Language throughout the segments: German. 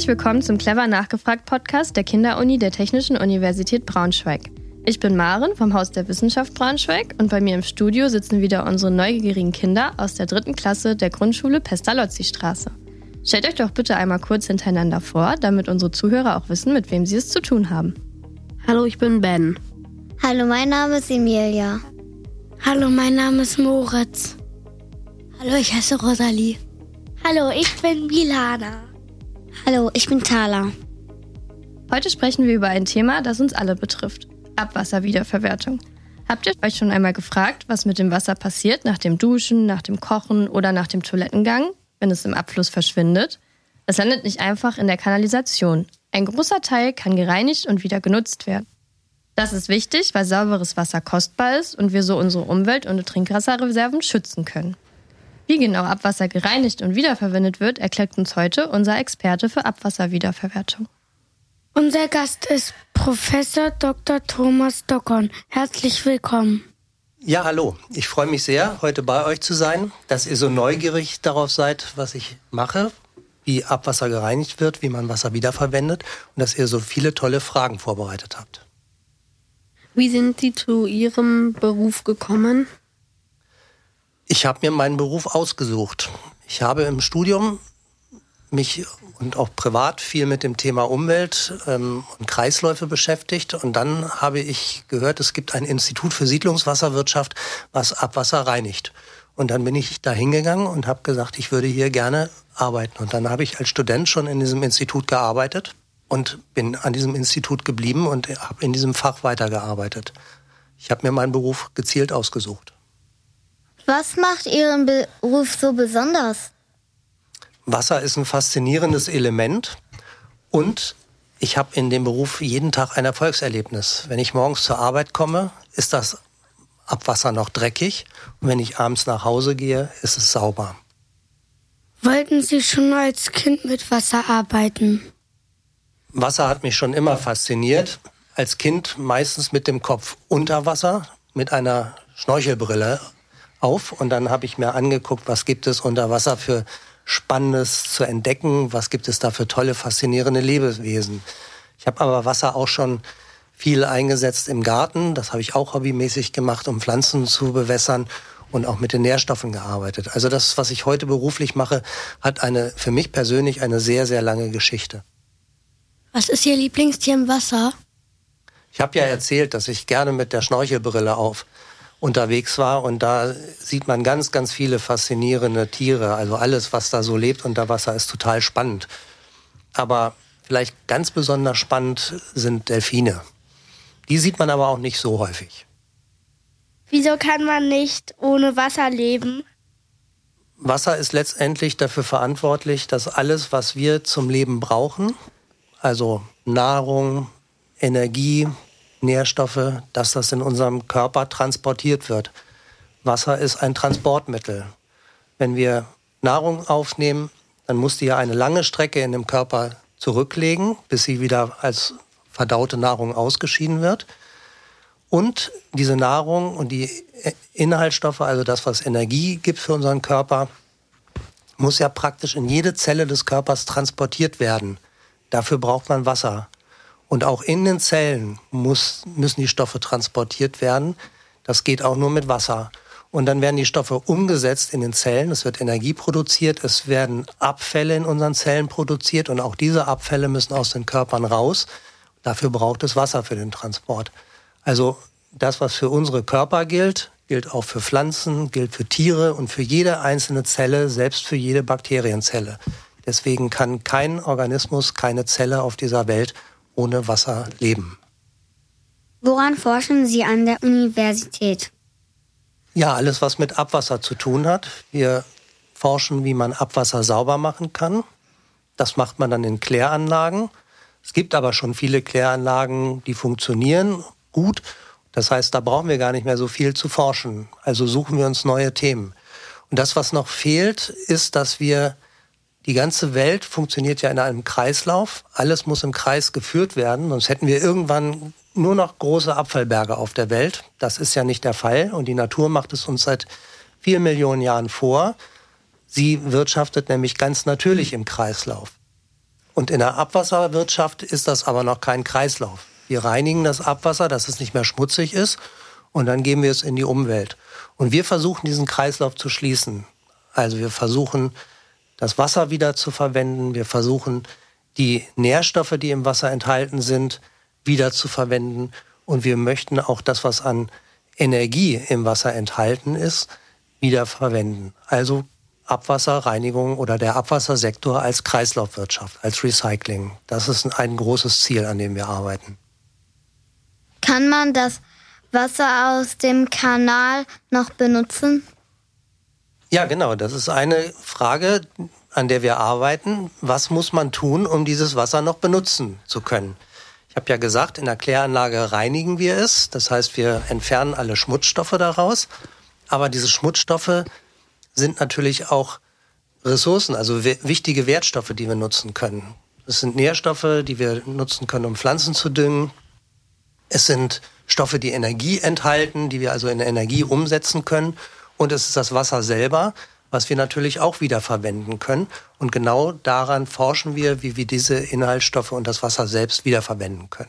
Herzlich willkommen zum Clever Nachgefragt Podcast der Kinderuni der Technischen Universität Braunschweig. Ich bin Maren vom Haus der Wissenschaft Braunschweig und bei mir im Studio sitzen wieder unsere neugierigen Kinder aus der 3. Klasse der Grundschule Pestalozzi-Straße. Stellt euch doch bitte einmal kurz hintereinander vor, damit unsere Zuhörer auch wissen, mit wem sie es zu tun haben. Hallo, ich bin Ben. Hallo, mein Name ist Emilia. Hallo, mein Name ist Moritz. Hallo, ich heiße Rosalie. Hallo, ich bin Milana. Hallo, ich bin Thala. Heute sprechen wir über ein Thema, das uns alle betrifft. Abwasserwiederverwertung. Habt ihr euch schon einmal gefragt, was mit dem Wasser passiert nach dem Duschen, nach dem Kochen oder nach dem Toilettengang, wenn es im Abfluss verschwindet? Es landet nicht einfach in der Kanalisation. Ein großer Teil kann gereinigt und wieder genutzt werden. Das ist wichtig, weil sauberes Wasser kostbar ist und wir so unsere Umwelt und Trinkwasserreserven schützen können. Wie genau Abwasser gereinigt und wiederverwendet wird, erklärt uns heute unser Experte für Abwasserwiederverwertung. Unser Gast ist Professor Dr. Thomas Dockern. Herzlich willkommen. Ja, hallo. Ich freue mich sehr, heute bei euch zu sein, dass ihr so neugierig darauf seid, was ich mache, wie Abwasser gereinigt wird, wie man Wasser wiederverwendet und dass ihr so viele tolle Fragen vorbereitet habt. Wie sind Sie zu Ihrem Beruf gekommen? Ich habe mir meinen Beruf ausgesucht. Ich habe im Studium mich und auch privat viel mit dem Thema Umwelt und Kreisläufe beschäftigt. Und dann habe ich gehört, es gibt ein Institut für Siedlungswasserwirtschaft, was Abwasser reinigt. Und dann bin ich da hingegangen und habe gesagt, ich würde hier gerne arbeiten. Und dann habe ich als Student schon in diesem Institut gearbeitet und bin an diesem Institut geblieben und habe in diesem Fach weitergearbeitet. Ich habe mir meinen Beruf gezielt ausgesucht. Was macht Ihren Beruf so besonders? Wasser ist ein faszinierendes Element und ich habe in dem Beruf jeden Tag ein Erfolgserlebnis. Wenn ich morgens zur Arbeit komme, ist das Abwasser noch dreckig und wenn ich abends nach Hause gehe, ist es sauber. Wollten Sie schon als Kind mit Wasser arbeiten? Wasser hat mich schon immer fasziniert. Als Kind meistens mit dem Kopf unter Wasser, mit einer Schnorchelbrille auf. Und dann habe ich mir angeguckt, was gibt es unter Wasser für Spannendes zu entdecken, was gibt es da für tolle, faszinierende Lebewesen. Ich habe aber Wasser auch schon viel eingesetzt im Garten. Das habe ich auch hobbymäßig gemacht, um Pflanzen zu bewässern und auch mit den Nährstoffen gearbeitet. Also das, was ich heute beruflich mache, hat für mich persönlich eine sehr, sehr lange Geschichte. Was ist Ihr Lieblingstier im Wasser? Ich habe ja erzählt, dass ich gerne mit der Schnorchelbrille unterwegs war und da sieht man ganz, ganz viele faszinierende Tiere. Also alles, was da so lebt unter Wasser, ist total spannend. Aber vielleicht ganz besonders spannend sind Delfine. Die sieht man aber auch nicht so häufig. Wieso kann man nicht ohne Wasser leben? Wasser ist letztendlich dafür verantwortlich, dass alles, was wir zum Leben brauchen, also Nahrung, Energie, Nährstoffe, dass das in unserem Körper transportiert wird. Wasser ist ein Transportmittel. Wenn wir Nahrung aufnehmen, dann muss die ja eine lange Strecke in dem Körper zurücklegen, bis sie wieder als verdaute Nahrung ausgeschieden wird. Und diese Nahrung und die Inhaltsstoffe, also das, was Energie gibt für unseren Körper, muss ja praktisch in jede Zelle des Körpers transportiert werden. Dafür braucht man Wasser. Und auch in den Zellen müssen die Stoffe transportiert werden. Das geht auch nur mit Wasser. Und dann werden die Stoffe umgesetzt in den Zellen. Es wird Energie produziert. Es werden Abfälle in unseren Zellen produziert. Und auch diese Abfälle müssen aus den Körpern raus. Dafür braucht es Wasser für den Transport. Also das, was für unsere Körper gilt, gilt auch für Pflanzen, gilt für Tiere und für jede einzelne Zelle, selbst für jede Bakterienzelle. Deswegen kann kein Organismus, keine Zelle auf dieser Welt ohne Wasser leben. Woran forschen Sie an der Universität? Ja, alles, was mit Abwasser zu tun hat. Wir forschen, wie man Abwasser sauber machen kann. Das macht man dann in Kläranlagen. Es gibt aber schon viele Kläranlagen, die funktionieren gut. Das heißt, da brauchen wir gar nicht mehr so viel zu forschen. Also suchen wir uns neue Themen. Und das, was noch fehlt, ist, dass die ganze Welt funktioniert ja in einem Kreislauf. Alles muss im Kreis geführt werden, sonst hätten wir irgendwann nur noch große Abfallberge auf der Welt. Das ist ja nicht der Fall und die Natur macht es uns seit 4 Millionen Jahren vor. Sie wirtschaftet nämlich ganz natürlich im Kreislauf. Und in der Abwasserwirtschaft ist das aber noch kein Kreislauf. Wir reinigen das Abwasser, dass es nicht mehr schmutzig ist, und dann geben wir es in die Umwelt. Und wir versuchen, diesen Kreislauf zu schließen. Also wir versuchen, das Wasser wieder zu verwenden. Wir versuchen, die Nährstoffe, die im Wasser enthalten sind, wieder zu verwenden. Und wir möchten auch das, was an Energie im Wasser enthalten ist, wieder verwenden. Also Abwasserreinigung oder der Abwassersektor als Kreislaufwirtschaft, als Recycling. Das ist ein großes Ziel, an dem wir arbeiten. Kann man das Wasser aus dem Kanal noch benutzen? Ja, genau. Das ist eine Frage, an der wir arbeiten. Was muss man tun, um dieses Wasser noch benutzen zu können? Ich habe ja gesagt, in der Kläranlage reinigen wir es. Das heißt, wir entfernen alle Schmutzstoffe daraus. Aber diese Schmutzstoffe sind natürlich auch Ressourcen, also wichtige Wertstoffe, die wir nutzen können. Es sind Nährstoffe, die wir nutzen können, um Pflanzen zu düngen. Es sind Stoffe, die Energie enthalten, die wir also in Energie umsetzen können. Und es ist das Wasser selber, was wir natürlich auch wieder verwenden können. Und genau daran forschen wir, wie wir diese Inhaltsstoffe und das Wasser selbst wiederverwenden können.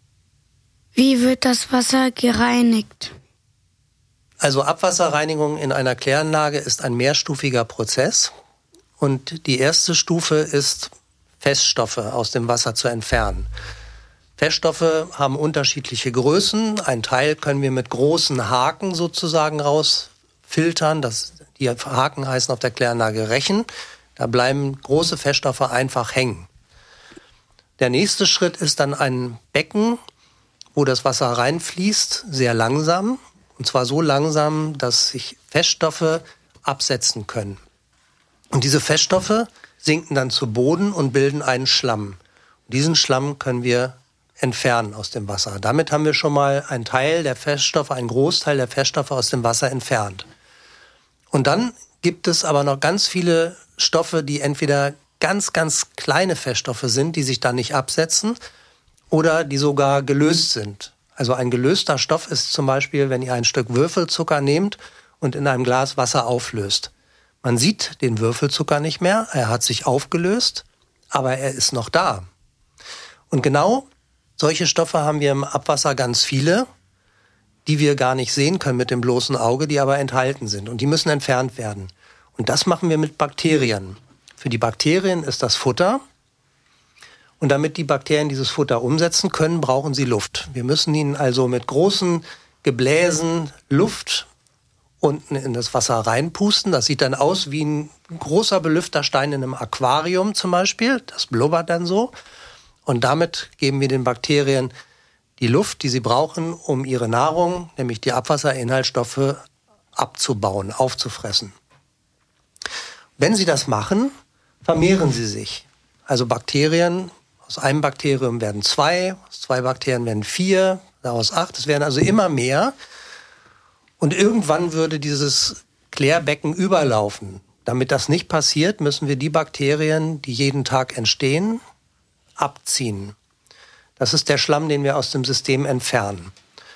Wie wird das Wasser gereinigt? Also Abwasserreinigung in einer Kläranlage ist ein mehrstufiger Prozess. Und die erste Stufe ist, Feststoffe aus dem Wasser zu entfernen. Feststoffe haben unterschiedliche Größen. Ein Teil können wir mit großen Haken sozusagen rausfiltern. Die Haken heißen auf der Kläranlage Rechen. Da bleiben große Feststoffe einfach hängen. Der nächste Schritt ist dann ein Becken, wo das Wasser reinfließt, sehr langsam. Und zwar so langsam, dass sich Feststoffe absetzen können. Und diese Feststoffe sinken dann zu Boden und bilden einen Schlamm. Und diesen Schlamm können wir entfernen aus dem Wasser. Damit haben wir schon mal einen Teil der Feststoffe, einen Großteil der Feststoffe aus dem Wasser entfernt. Und dann gibt es aber noch ganz viele Stoffe, die entweder ganz, ganz kleine Feststoffe sind, die sich dann nicht absetzen, oder die sogar gelöst sind. Also ein gelöster Stoff ist zum Beispiel, wenn ihr ein Stück Würfelzucker nehmt und in einem Glas Wasser auflöst. Man sieht den Würfelzucker nicht mehr, er hat sich aufgelöst, aber er ist noch da. Und genau solche Stoffe haben wir im Abwasser ganz viele, die wir gar nicht sehen können mit dem bloßen Auge, die aber enthalten sind. Und die müssen entfernt werden. Und das machen wir mit Bakterien. Für die Bakterien ist das Futter. Und damit die Bakterien dieses Futter umsetzen können, brauchen sie Luft. Wir müssen ihnen also mit großen Gebläsen Luft unten in das Wasser reinpusten. Das sieht dann aus wie ein großer Belüfterstein in einem Aquarium zum Beispiel. Das blubbert dann so. Und damit geben wir den Bakterien die Luft, die sie brauchen, um ihre Nahrung, nämlich die Abwasserinhaltsstoffe, abzubauen, aufzufressen. Wenn sie das machen, vermehren sie sich. Also Bakterien, aus einem Bakterium werden 2, aus 2 Bakterien werden 4, daraus 8. Es werden also immer mehr. Und irgendwann würde dieses Klärbecken überlaufen. Damit das nicht passiert, müssen wir die Bakterien, die jeden Tag entstehen, abziehen. Das ist der Schlamm, den wir aus dem System entfernen.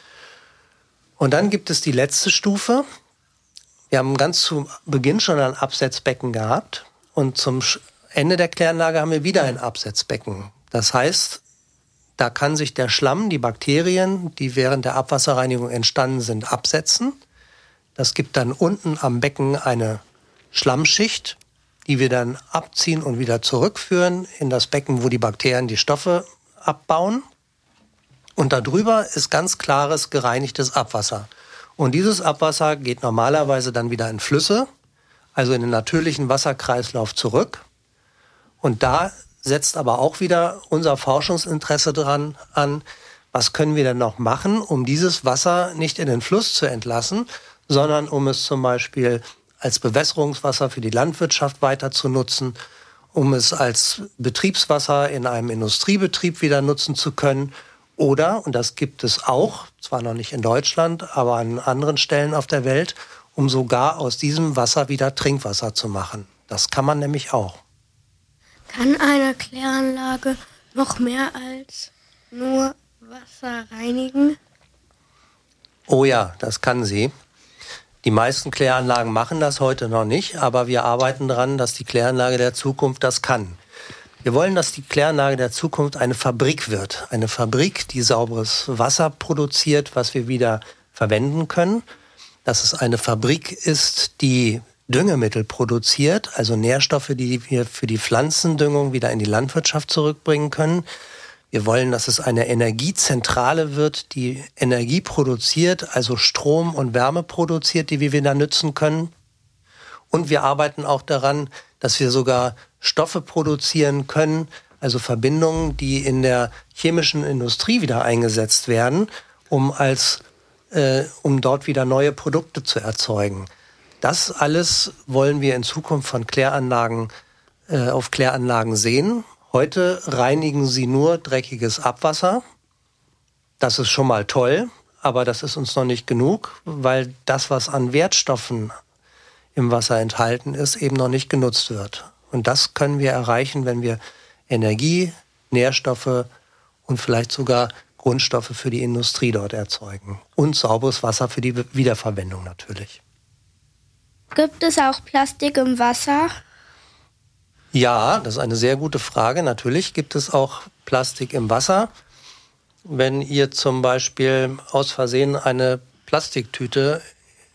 Und dann gibt es die letzte Stufe. Wir haben ganz zu Beginn schon ein Absetzbecken gehabt. Und zum Ende der Kläranlage haben wir wieder ein Absetzbecken. Das heißt, da kann sich der Schlamm, die Bakterien, die während der Abwasserreinigung entstanden sind, absetzen. Das gibt dann unten am Becken eine Schlammschicht, die wir dann abziehen und wieder zurückführen in das Becken, wo die Bakterien die Stoffe abbauen. Und darüber ist ganz klares, gereinigtes Abwasser. Und dieses Abwasser geht normalerweise dann wieder in Flüsse, also in den natürlichen Wasserkreislauf zurück. Und da setzt aber auch wieder unser Forschungsinteresse dran an, was können wir denn noch machen, um dieses Wasser nicht in den Fluss zu entlassen, sondern um es zum Beispiel als Bewässerungswasser für die Landwirtschaft weiter zu nutzen, um es als Betriebswasser in einem Industriebetrieb wieder nutzen zu können. Oder, und das gibt es auch, zwar noch nicht in Deutschland, aber an anderen Stellen auf der Welt, um sogar aus diesem Wasser wieder Trinkwasser zu machen. Das kann man nämlich auch. Kann eine Kläranlage noch mehr als nur Wasser reinigen? Oh ja, das kann sie. Die meisten Kläranlagen machen das heute noch nicht, aber wir arbeiten daran, dass die Kläranlage der Zukunft das kann. Wir wollen, dass die Kläranlage der Zukunft eine Fabrik wird. Eine Fabrik, die sauberes Wasser produziert, was wir wieder verwenden können. Dass es eine Fabrik ist, die Düngemittel produziert, also Nährstoffe, die wir für die Pflanzendüngung wieder in die Landwirtschaft zurückbringen können. Wir wollen, dass es eine Energiezentrale wird, die Energie produziert, also Strom und Wärme produziert, die wir wieder nützen können. Und wir arbeiten auch daran, dass wir sogar Stoffe produzieren können, also Verbindungen, die in der chemischen Industrie wieder eingesetzt werden, um dort wieder neue Produkte zu erzeugen. Das alles wollen wir in Zukunft von Kläranlagen auf Kläranlagen sehen. Heute reinigen sie nur dreckiges Abwasser. Das ist schon mal toll, aber das ist uns noch nicht genug, weil das, was an Wertstoffen im Wasser enthalten ist, eben noch nicht genutzt wird. Und das können wir erreichen, wenn wir Energie, Nährstoffe und vielleicht sogar Grundstoffe für die Industrie dort erzeugen. Und sauberes Wasser für die Wiederverwendung natürlich. Gibt es auch Plastik im Wasser? Ja, das ist eine sehr gute Frage. Natürlich gibt es auch Plastik im Wasser. Wenn ihr zum Beispiel aus Versehen eine Plastiktüte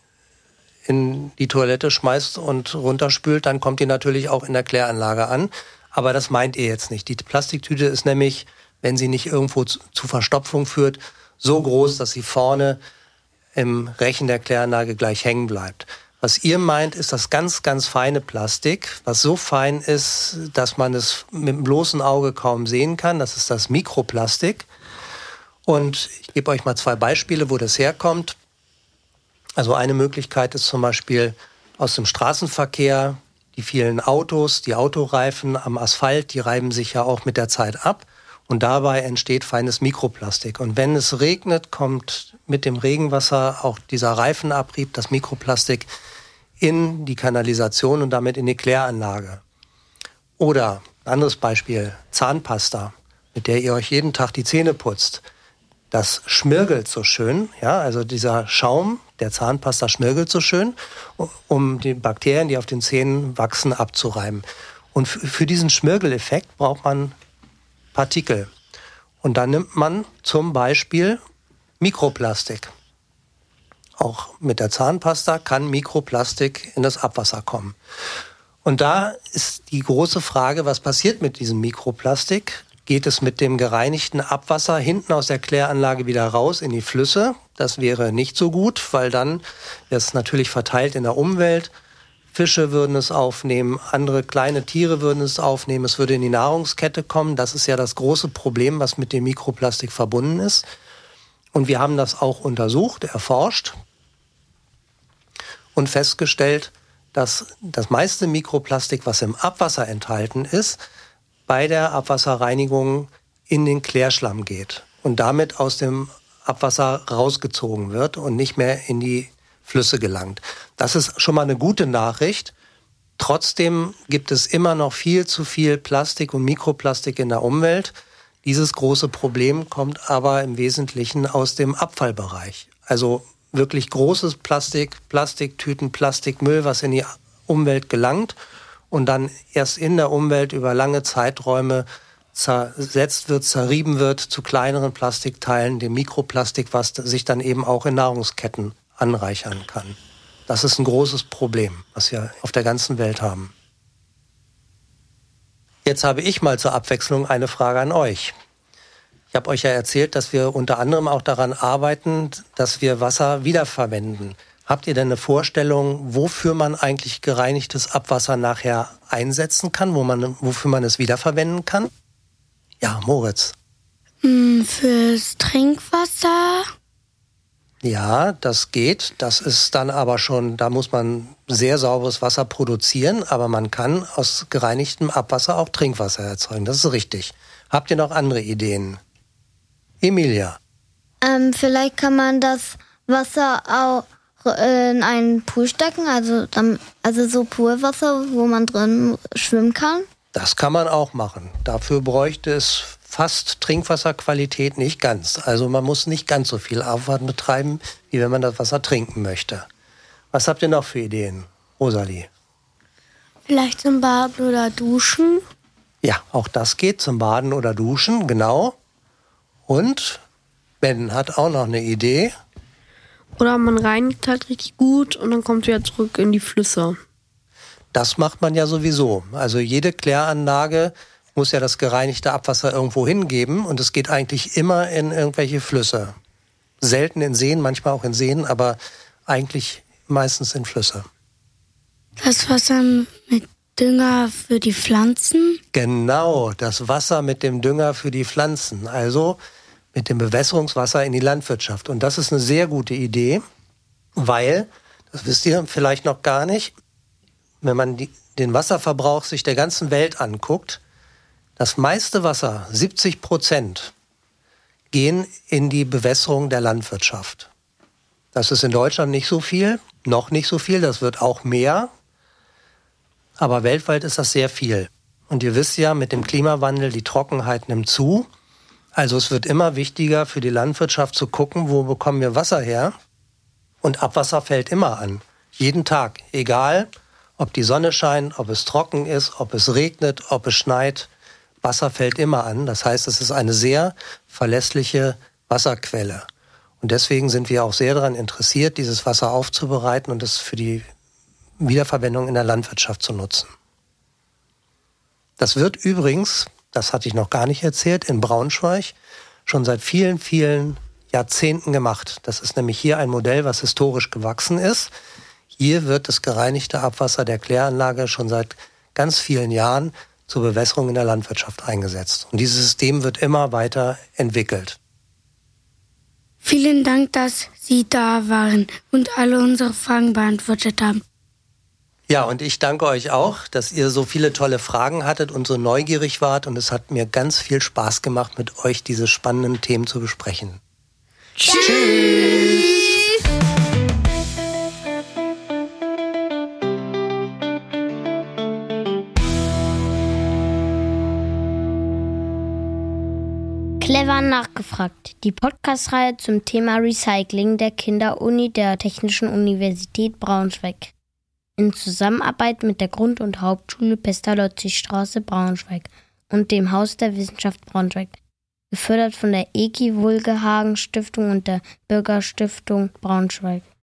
in die Toilette schmeißt und runterspült, dann kommt die natürlich auch in der Kläranlage an. Aber das meint ihr jetzt nicht. Die Plastiktüte ist nämlich, wenn sie nicht irgendwo zu Verstopfung führt, so groß, dass sie vorne im Rechen der Kläranlage gleich hängen bleibt. Was ihr meint, ist das ganz, ganz feine Plastik, was so fein ist, dass man es mit dem bloßen Auge kaum sehen kann. Das ist das Mikroplastik. Und ich gebe euch mal 2 Beispiele, wo das herkommt. Also eine Möglichkeit ist zum Beispiel aus dem Straßenverkehr, die vielen Autos, die Autoreifen am Asphalt, die reiben sich ja auch mit der Zeit ab. Und dabei entsteht feines Mikroplastik. Und wenn es regnet, kommt mit dem Regenwasser auch dieser Reifenabrieb, das Mikroplastik, in die Kanalisation und damit in die Kläranlage. Oder ein anderes Beispiel, Zahnpasta, mit der ihr euch jeden Tag die Zähne putzt. Das schmirgelt so schön, ja, also dieser Schaum der Zahnpasta schmirgelt so schön, um die Bakterien, die auf den Zähnen wachsen, abzureiben. Und für diesen Schmirgeleffekt braucht man Partikel. Und dann nimmt man zum Beispiel Mikroplastik. Auch mit der Zahnpasta kann Mikroplastik in das Abwasser kommen. Und da ist die große Frage, was passiert mit diesem Mikroplastik? Geht es mit dem gereinigten Abwasser hinten aus der Kläranlage wieder raus in die Flüsse? Das wäre nicht so gut, weil dann wäre es natürlich verteilt in der Umwelt. Fische würden es aufnehmen, andere kleine Tiere würden es aufnehmen, es würde in die Nahrungskette kommen. Das ist ja das große Problem, was mit dem Mikroplastik verbunden ist. Und wir haben das auch untersucht, erforscht und festgestellt, dass das meiste Mikroplastik, was im Abwasser enthalten ist, bei der Abwasserreinigung in den Klärschlamm geht und damit aus dem Abwasser rausgezogen wird und nicht mehr in die Flüsse gelangt. Das ist schon mal eine gute Nachricht. Trotzdem gibt es immer noch viel zu viel Plastik und Mikroplastik in der Umwelt. Dieses große Problem kommt aber im Wesentlichen aus dem Abfallbereich. Also wirklich großes Plastik, Plastiktüten, Plastikmüll, was in die Umwelt gelangt und dann erst in der Umwelt über lange Zeiträume zersetzt wird, zerrieben wird zu kleineren Plastikteilen, dem Mikroplastik, was sich dann eben auch in Nahrungsketten anreichern kann. Das ist ein großes Problem, was wir auf der ganzen Welt haben. Jetzt habe ich mal zur Abwechslung eine Frage an euch. Ich habe euch ja erzählt, dass wir unter anderem auch daran arbeiten, dass wir Wasser wiederverwenden. Habt ihr denn eine Vorstellung, wofür man eigentlich gereinigtes Abwasser nachher einsetzen kann, wofür man es wiederverwenden kann? Ja, Moritz. Fürs Trinkwasser? Ja, das geht. Das ist dann aber schon, da muss man sehr sauberes Wasser produzieren, aber man kann aus gereinigtem Abwasser auch Trinkwasser erzeugen. Das ist richtig. Habt ihr noch andere Ideen? Emilia? Vielleicht kann man das Wasser auch in einen Pool stecken, also so Poolwasser, wo man drin schwimmen kann. Das kann man auch machen. Dafür bräuchte es fast Trinkwasserqualität nicht ganz. Also man muss nicht ganz so viel Aufwand betreiben, wie wenn man das Wasser trinken möchte. Was habt ihr noch für Ideen, Rosalie? Vielleicht zum Baden oder Duschen. Ja, auch das geht zum Baden oder Duschen, genau. Und Ben hat auch noch eine Idee. Oder man reinigt halt richtig gut und dann kommt wieder zurück in die Flüsse. Das macht man ja sowieso. Also jede Kläranlage muss ja das gereinigte Abwasser irgendwo hingeben und es geht eigentlich immer in irgendwelche Flüsse. Selten in Seen, manchmal auch in Seen, aber eigentlich meistens in Flüsse. Das Wasser mit Dünger für die Pflanzen? Genau, das Wasser mit dem Dünger für die Pflanzen, also mit dem Bewässerungswasser in die Landwirtschaft. Und das ist eine sehr gute Idee, weil, das wisst ihr vielleicht noch gar nicht, wenn man den Wasserverbrauch sich der ganzen Welt anguckt, das meiste Wasser, 70%, gehen in die Bewässerung der Landwirtschaft. Das ist in Deutschland nicht so viel, noch nicht so viel, das wird auch mehr. Aber weltweit ist das sehr viel. Und ihr wisst ja, mit dem Klimawandel, die Trockenheit nimmt zu. Also es wird immer wichtiger für die Landwirtschaft zu gucken, wo bekommen wir Wasser her. Und Abwasser fällt immer an. Jeden Tag. Egal, ob die Sonne scheint, ob es trocken ist, ob es regnet, ob es schneit. Wasser fällt immer an. Das heißt, es ist eine sehr verlässliche Wasserquelle. Und deswegen sind wir auch sehr daran interessiert, dieses Wasser aufzubereiten und es für die Wiederverwendung in der Landwirtschaft zu nutzen. Das wird übrigens, das hatte ich noch gar nicht erzählt, in Braunschweig schon seit vielen, vielen Jahrzehnten gemacht. Das ist nämlich hier ein Modell, was historisch gewachsen ist. Hier wird das gereinigte Abwasser der Kläranlage schon seit ganz vielen Jahren zur Bewässerung in der Landwirtschaft eingesetzt. Und dieses System wird immer weiter entwickelt. Vielen Dank, dass Sie da waren und alle unsere Fragen beantwortet haben. Ja, und ich danke euch auch, dass ihr so viele tolle Fragen hattet und so neugierig wart. Und es hat mir ganz viel Spaß gemacht, mit euch diese spannenden Themen zu besprechen. Tschüss! Clever nachgefragt. Die Podcast-Reihe zum Thema Recycling der Kinderuni der Technischen Universität Braunschweig. In Zusammenarbeit mit der Grund- und Hauptschule Pestalozzi-Straße Braunschweig und dem Haus der Wissenschaft Braunschweig. Gefördert von der Eki Wulgehagen Stiftung und der Bürgerstiftung Braunschweig.